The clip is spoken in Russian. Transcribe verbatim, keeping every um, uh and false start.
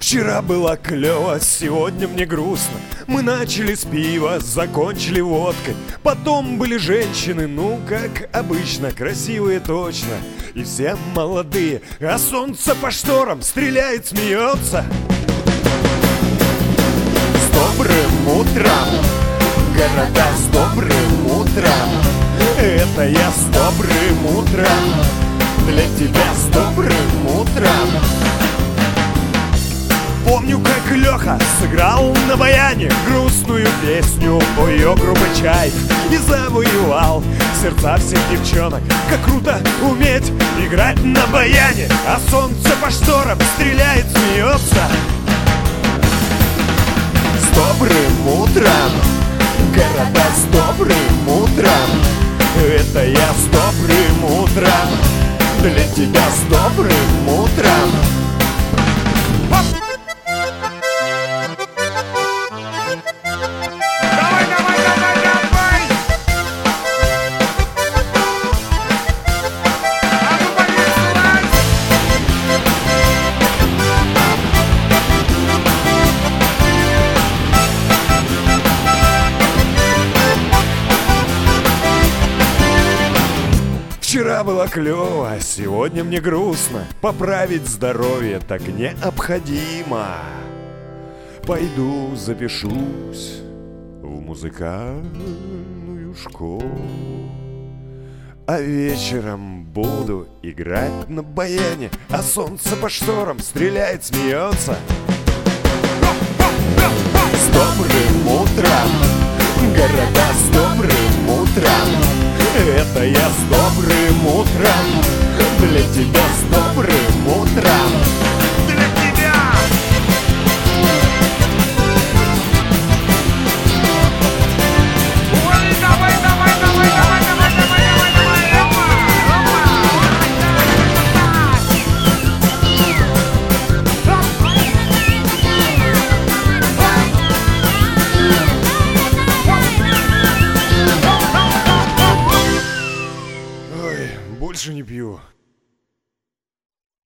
Вчера было клево, сегодня мне грустно. Мы начали с пива, закончили водкой. Потом были женщины, ну как обычно, красивые точно. И все молодые, а солнце по шторам стреляет, смеется. С добрым утром, города, с добрым утром. Это я с добрым утром, для тебя с добрым утром. Помню, как Леха сыграл на баяне грустную песню, ой, ее грубый чай, и завоевал сердца всех девчонок. Как круто уметь играть на баяне, а солнце по шторам стреляет, смеется. С добрым утром, города, с добрым утром. Это я с добрым утром, для тебя с добрым утром. Вчера было клево, а сегодня мне грустно. Поправить здоровье так необходимо. Пойду запишусь в музыкальную школу, а вечером буду играть на баяне, а солнце по шторам стреляет, смеется. С добрым утром, города, с добрым утром. Это я с добрым утром, для тебя с добрым утром, для тебя. Ой, давай, давай, давай, давай, давай, давай, давай, давай, Ой, больше не пью.